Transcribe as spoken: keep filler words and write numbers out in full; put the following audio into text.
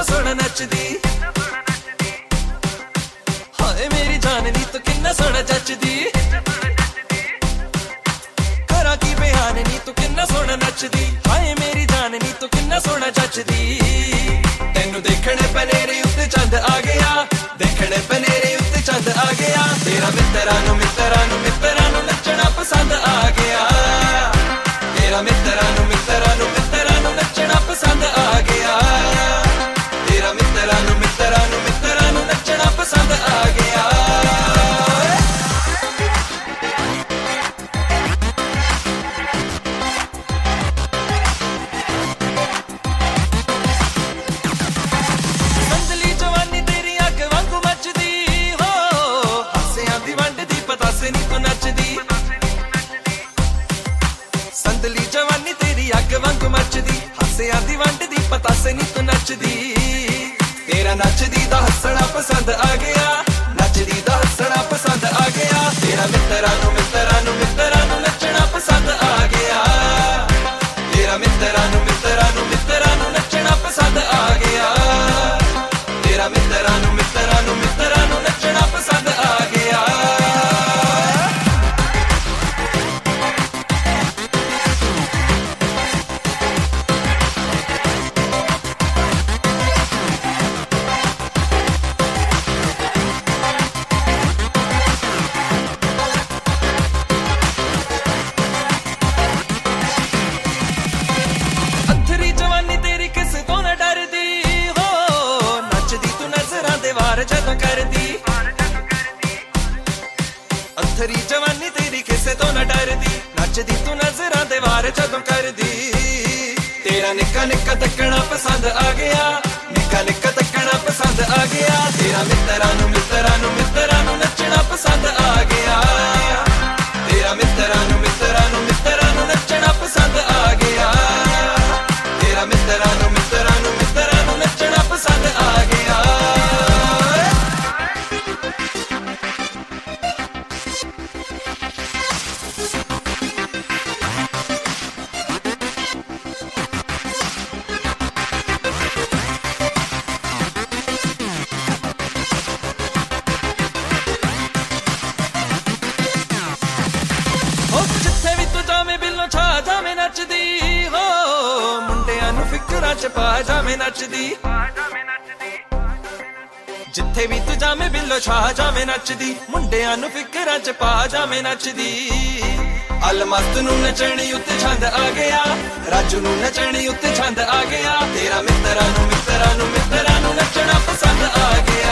किन्ना सोहना नचदी, हाय मेरी जान नी तू किन्ना सोहना जचदी, करा की बयान नी तू किन्ना सोहना नचदी, हाय मेरी जान नी तू किन्ना सोहना जचदी। तेनू देखने पनेरे उत्ते चंद आ गया, देखने पनेरे उत्ते चंद आ गया, तेरा मित्तरा नू मित्तरा नू मित्तरा नू नचना पसंद आ गया, तेरा मित्तरा नू मित्तरा नू मित्तरा नू नचना पसंद आ गया, तेरा मित्तरा नू मित्तरा नू मित्तरा नू नचना पसंद आ गया। संदली जवानी तेरी अग वांगू मचदी हो, हासियां दी वंडदी पतासे नी तू नचदी, संदली जवानी तेरी अग वांगू मचदी, हासियां दी वंडदी पतासे नी तू नचदी, तेरा नचदी दा हसना पसंद आ गया, नचदी दा हसना पसंद आ गया, तेरा मित्तरा नू मित्तरा नू मित्तरा नू नचना पसंद आ गया, तेरा मित्तरा नू मित्तरा नू मित्तरा नू नचना पसंद आ गया, तेरा मित्तरा नू मित्तरा नू मित्तरा नू नचना पसंद आ गया। अथरी जवानी तेरी किस तो न डरदी हो, नचदी तू नजरां दे वार जदों करदी, अथरी जवानी तेरी किस तो न डरदी, नचदी तू नजरां दे वार जदों करदी, तेरा निक्का निक्का तकना पसंद आ गया, निक्का निक्का तकना पसंद आ गया, तेरा मित्तरा नू मित्तरा नू मित्तरा नू नचना पसंद आ गया, तेरा मित्तरा नू मित्तरा नू मित्तरा नू नचना पसंद आ गया, तेरा मित्तरा नू मित्तरा नू मित्तरा नू नचना पसंद आ गया। हो जिथे भी तू जावे बिल्लो छा जावे नचदी हो, मुंडियां नू फिकरां च पा जावे नचदी, जिथे भी तू जावे बिल्लो छा जावे नचदी, मुंडियां नू फिकरां च पा जावे नचदी, अलमस्त नू नचनी उत्ते छंद आ गया, राजू नू नचनी उत्ते छंद आ गया, तेरा मित्तरा नू मित्तरा नू मित्तरा नू नचना पसंद आ गया।